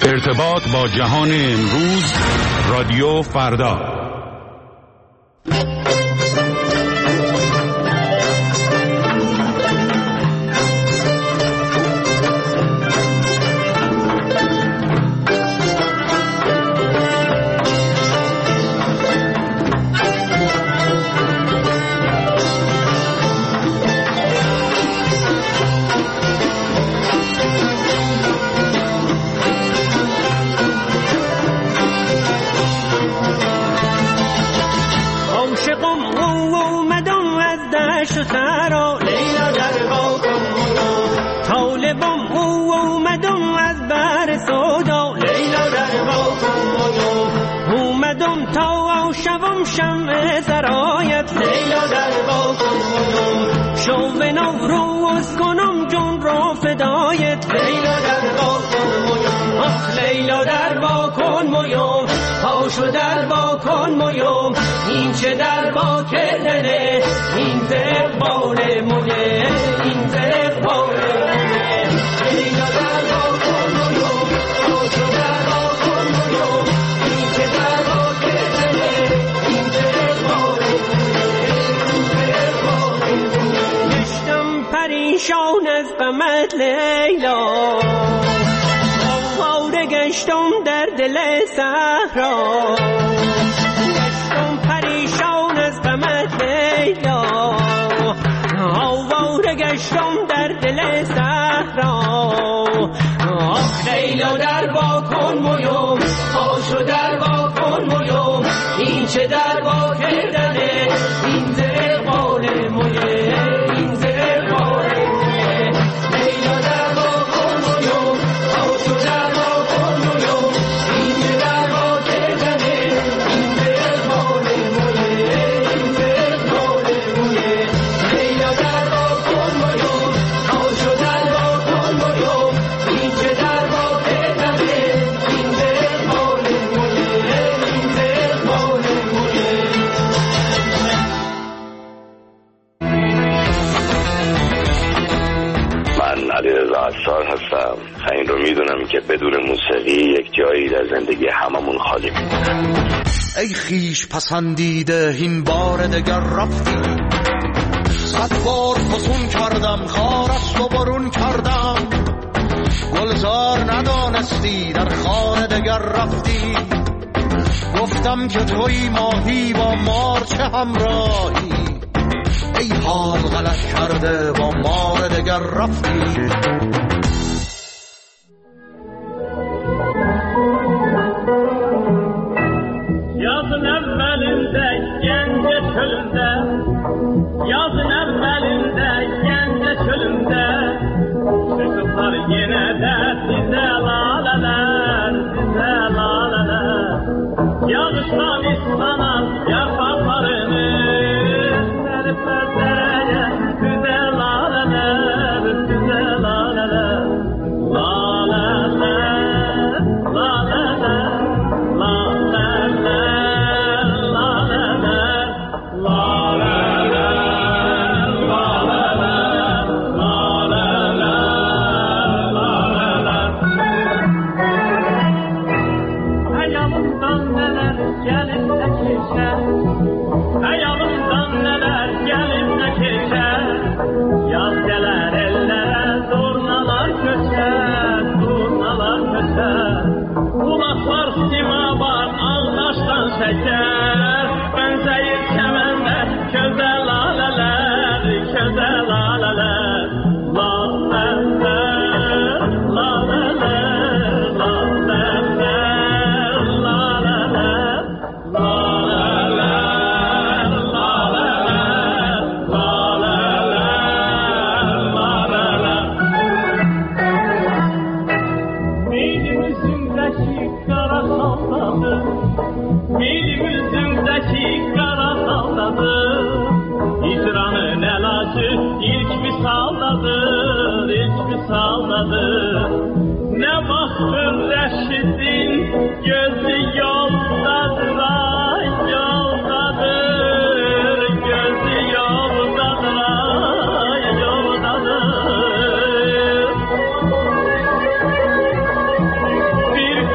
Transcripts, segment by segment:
ارتباط با جهان امروز، رادیو فردا. شمع سرایت لیلا در باکن مدام شو به نوروز کنم جون را فدایت لیلا در باکن مدام آخ لیلا در باکن مدام پاشو در باکن مدام این چه در با کردنه این زقبال مده این زقبال مده لیلا در باکن مدام پاشو در باکن مدام این چه در با کردنه پریشان از غمت لیلا آواره گشتم در دل صحرا گشتم پریشان از غمت لیلا آواره گشتم در دل صحرا آخ لیلا در باکن مویم پاشو در باکن مویم این چه در با کردنه این زقبال مویم هستم. این رو میدونم که بدون موسیقی یک جایی در زندگی هممون خالی میمونه. ای خیش پسندیده این بار دگر رفتی، صد بار فسون کردم خارست و برون کردم، گلزار ندانستی در خانه دگر رفتی، گفتم که توی ماهی با مار چه همراهی، ای حال غلط کرده با مار دگر رفتی. Yazın evvelinde gence çölünde, yazın evvelinde gence çölünde, çıkıplar yine de size laleler, size laleler. Yağıştan ıslanan yapraklarını seripler dereye, size laleler, size laleler, laleler, laleler. Ne baktın Reşit'in gözü yoldadır, ay yoldadır, gözü yoldadır, ay yoldadır. Bir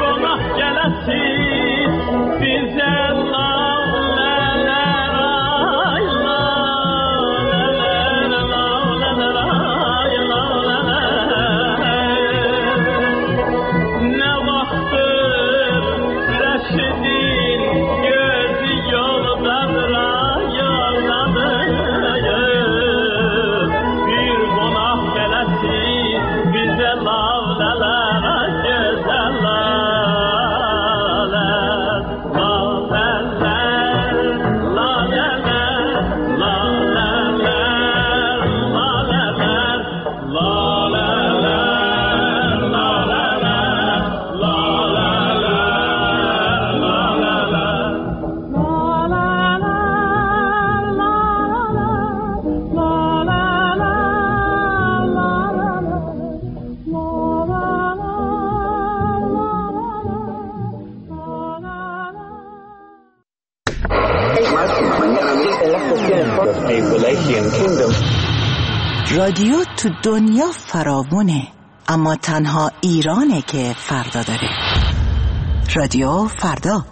رادیو تو دنیا فراوونه، اما تنها ایرانه که فردا داره. رادیو فردا.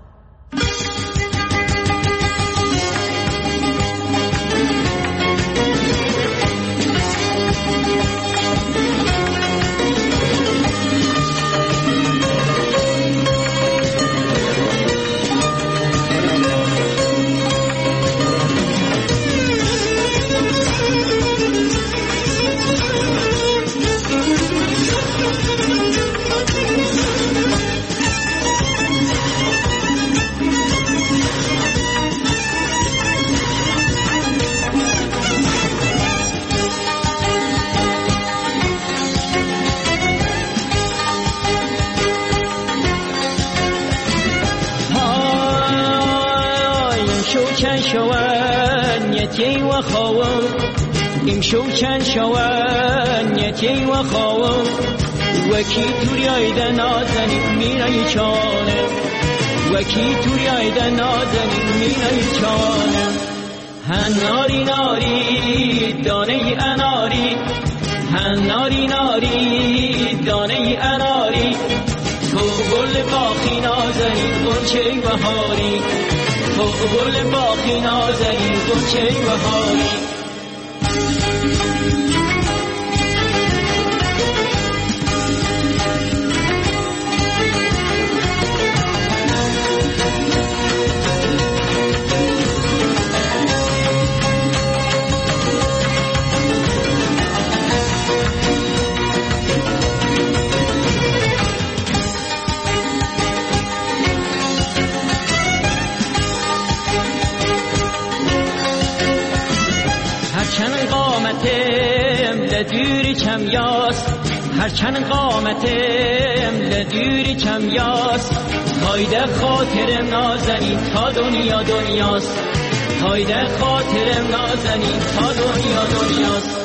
شوکن شوان یتی و خواهم وکی توری آیده نازنی میرای چانه وکی توری آیده نازنی میرای چانه هناری ناری دانه اناری هناری ناری دانه اناری تو گل باخی نازنی گلچه بهاری تو گل باخی نازنی گلچه بهاری لدوری کم یاست هرچند قامتم لدوری کم یاست هایده خاطرم نازنی تا دنیا دنیاست هایده خاطرم نازنی تا دنیا دنیاست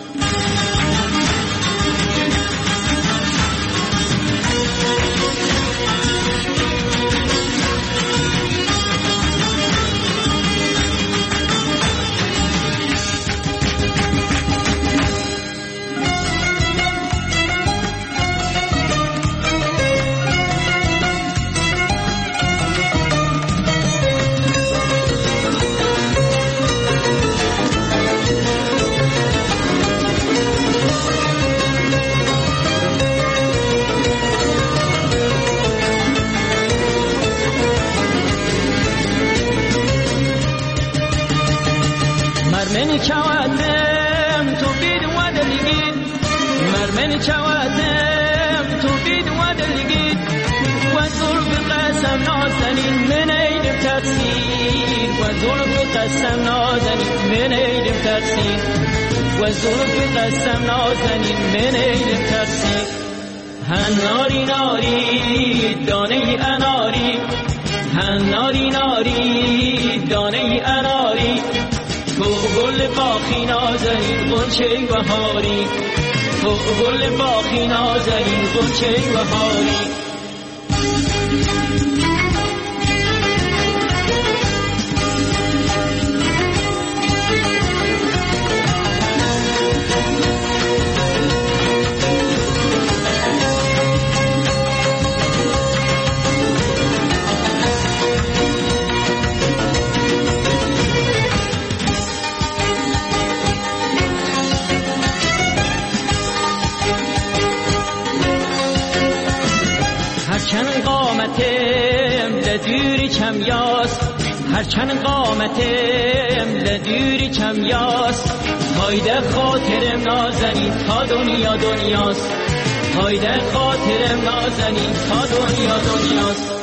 مرمن چواتم تو بید و دلگید مرمن چواتم تو بید و دلگید و ظلم قسم نازنین من ایدم تقصیر و ظلم قسم نازنین من ایدم تقصیر و ظلم قسم نازنین من ایدم تقصیر هناری ناری دانه اناری هناری ناری دانه اناری تو گل باخی نازنین گلچه بهاری تو گل باخی نازنین گلچه بهاری هرچند قامتم لدوری کم یاست هرچند قامتم لدوری کم یاست هایده خاطرم نازنین تا دنیا دنیاست هایده خاطرم نازنین تا دنیا دنیاست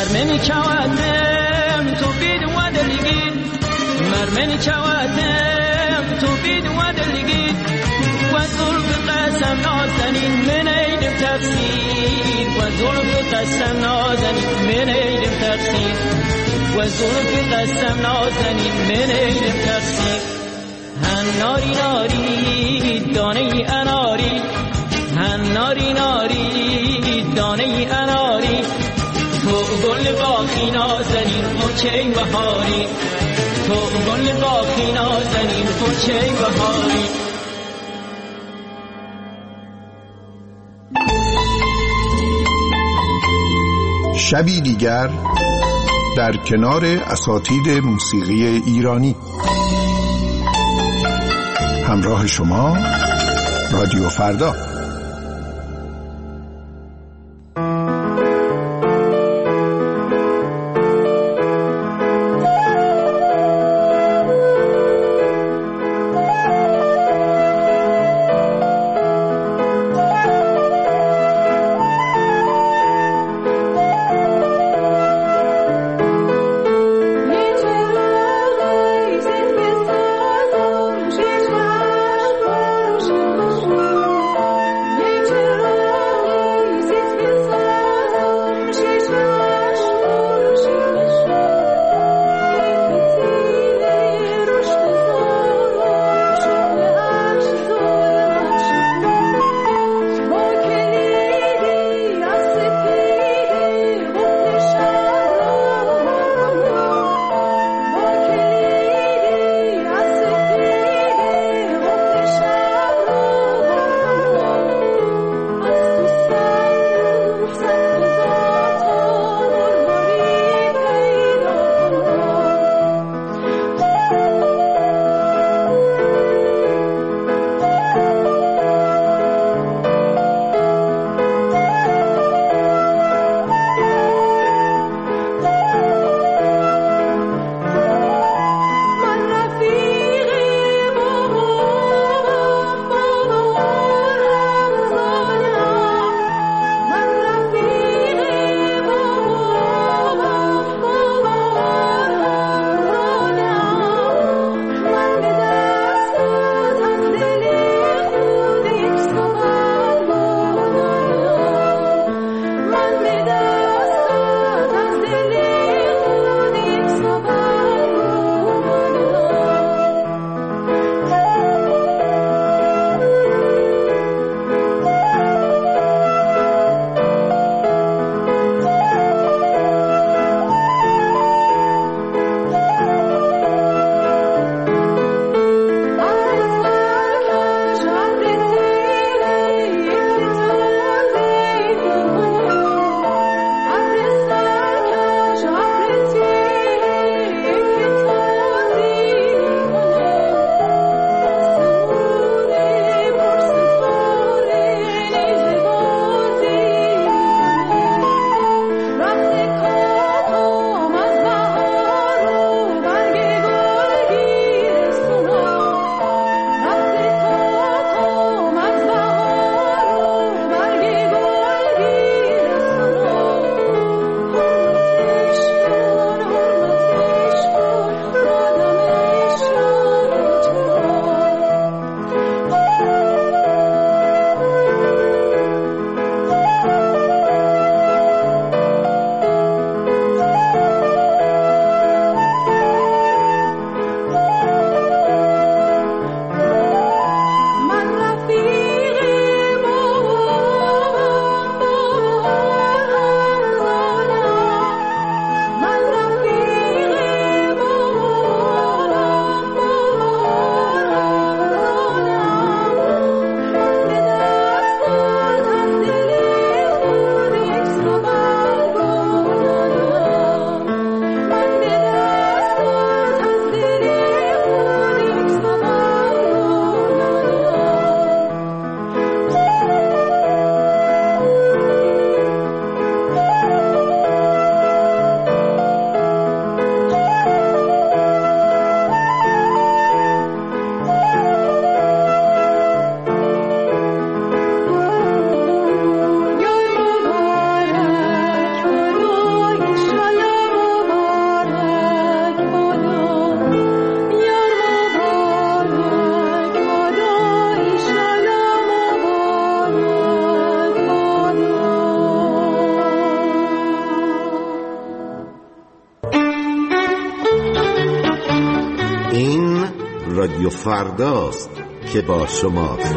مرمنی چوادم تو بید و دلگید مرمنی چوادم تو بید و دلگید و ظلف قسم نازنین من ایدم تفسیر و ظلف قسم نازنین من ایدم تفسیر و ظلف قسم نازنین من ایدم تفسیر هن ناری ناری دانه اناری هن ناری ناری دانه اناری تو گل باقی نازنین خوچه بهاری تو گل باقی نازنین خوچه بهاری شبی دیگر در کنار اساتید موسیقی ایرانی همراه شما رادیو فردا. رادیو فرداست که با شماست.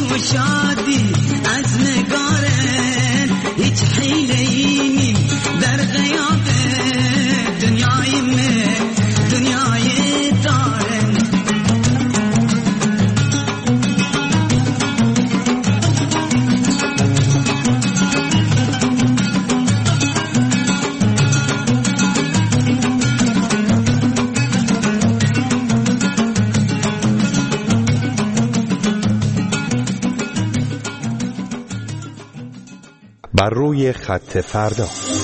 و شادی از نگاره هیچ حیله‌ای نیم در غیاب دنیای من دنیای دارن بر روی خط فردا.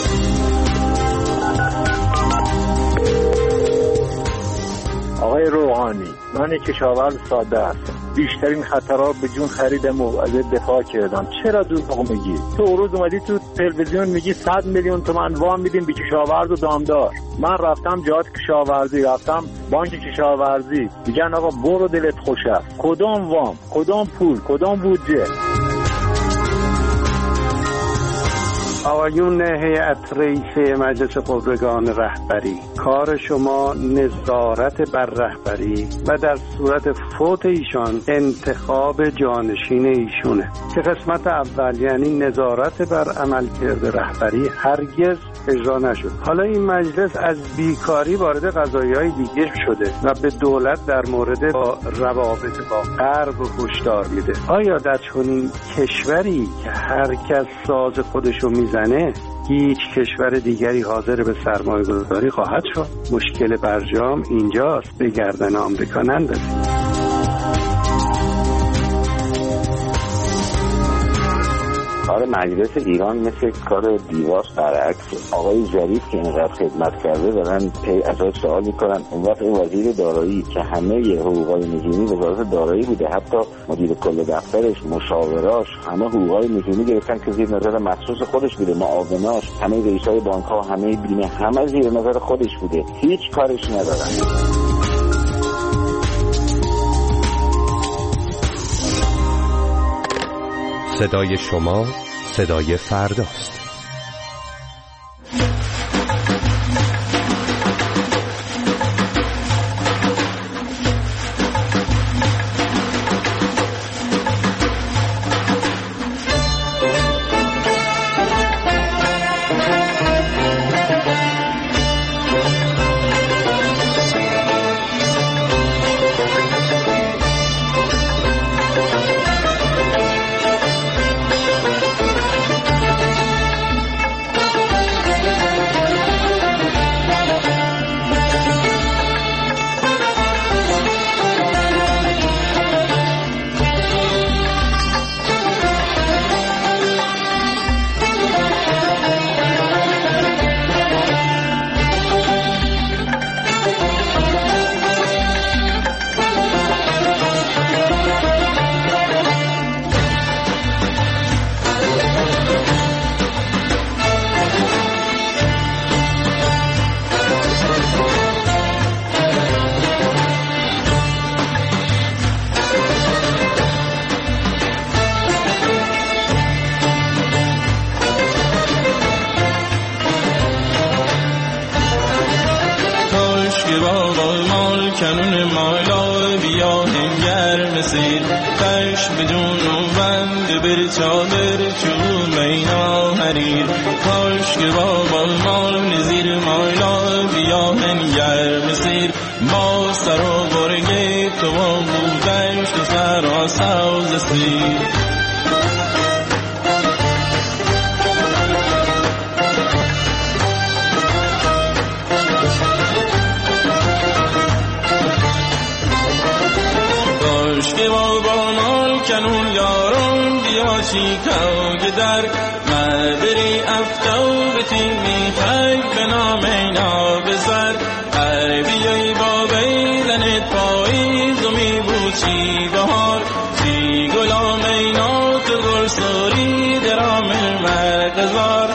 آقای روحانی، من کشاورز ساده هستم. بیشترین خطرات به جون خریدم و از دفاع کردم. چرا دروغ میگی؟ تو روز اومدی تو تلویزیون میگی 100 میلیون تومان وام میدیم به کشاورز و دامدار. من رفتم جهات کشاورزی، رفتم بانک کشاورزی، میگن آقا برو دلت خوش است. کدام وام، کدام پول، کدام بودجه؟ آقایون هیئت رئیسه مجلس خبرگان رهبری، کار شما نظارت بر رهبری و در صورت فوت ایشان انتخاب جانشین ایشونه که قسمت اول یعنی نظارت بر عملکرد رهبری هرگز اجرا نشد. حالا این مجلس از بیکاری وارد قضایای دیگه شده و به دولت در مورد با روابط با غرب هشدار میده. آیا در چنین کشوری که هر کس ساز خودشو میزنه هیچ کشور دیگری حاضر به سرمایه گذاری خواهد شد؟ مشکل برجام اینجاست، به گردن آمریکا نندازید. کار مجلس ایران مثل کار دیواس برعکس. آقای ظریف که اینقدر خدمت کرده دارن ازش سوال میکنن. اون وقت این وزیر دارایی که همه حقوقای نجومی وزارت دارایی بوده، حتی مدیر کل دفترش، مشاوراش، همه حقوقای نجومی گرفتن که زیر نظر مخصوص خودش بوده، معاوناش، همه رئیسای بانک‌ها، همه بیمه، همه زیر نظر خودش بوده. هیچ کارش ندارن. صدای شما صدای فرداست. کنون مالا بیا هنگر مسیر کش بدون بند بر چادر چون مینا حریر کاش که بابا مال نزیر مالا بیا هنگر مسیر با سر و برگی تو بودش تو سر و سوز سیر که با مال کنون یارم بیا چیکاو گدر مدری افتاو به تیمی خیب به نام اینا بزر هر بیایی با بیلنت پاییز و می بود چی بهار چی گلام اینا تو گل سوری درام مرغزار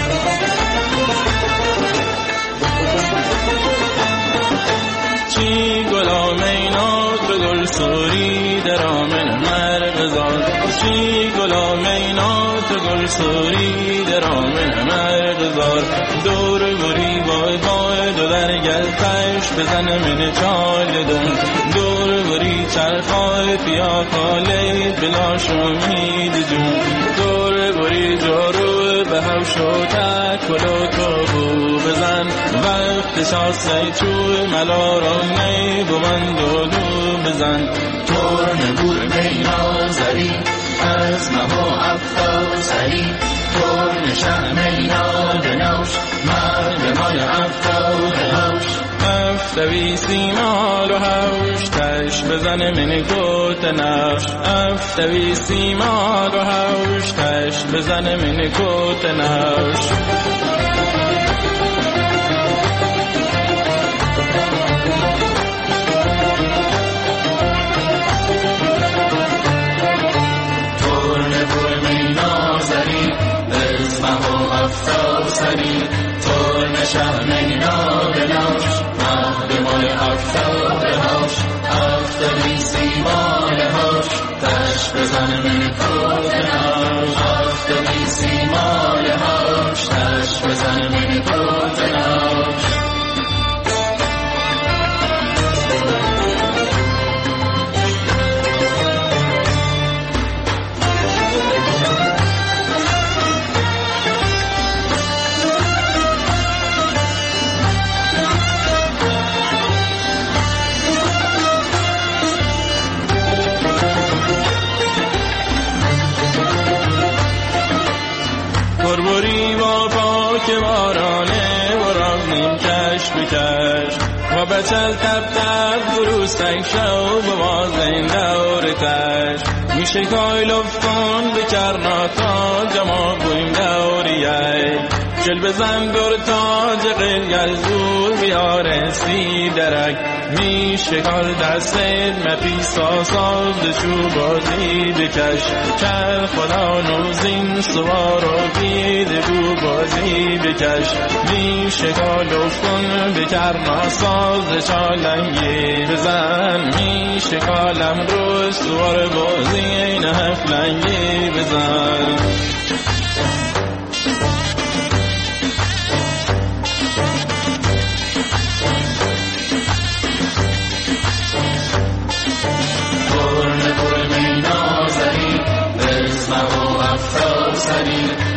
چی گلام اینا تو گل سوری درامن مرغزار چی گلام اینا تو گل سوری درامن مرغزار دور گوری بای بای دو در گلتش بزن من چالدون دور بری چرخای پیا کالید بلاش امید جون دور بری جارو به هوش و تک کلو تو بزن وقت شاسته چوی ملارم نی بمند و دو بزن ترن بور مینا زری از مهو افتا سری ترن شه مینا دنوش مرد مای افتا دهوش افتوی سیما رو هوش تش بزن من کت نوش افتوی سیما رو هوش تش بزن من کت نوش ترن شه مینا بنوش مهد مای افتا بهوش افتوی سیما لهوش تش بزن من کت نوش افتوی سیما لهوش تش بزن من کت نوش بربری با پاک بارانه برام نیم کش بکش و بچل تب تب دروستک شو بوازین دور تش میشه کای لفتان بکرناتا جمع بویم دوریه جل بزن دور تاج قلگل زور بیارستی درک میشه کار دستت مپیسا ساز شو بازی بکش کل خدا نوزین سوار و بیده بو بازی بکش میشه کار لفتان بکرنا ساز چالنگی بزن میشه کالم رو سوار بازی نهفلنگی بزن ترن بور مینا زری اسمه و افتا سری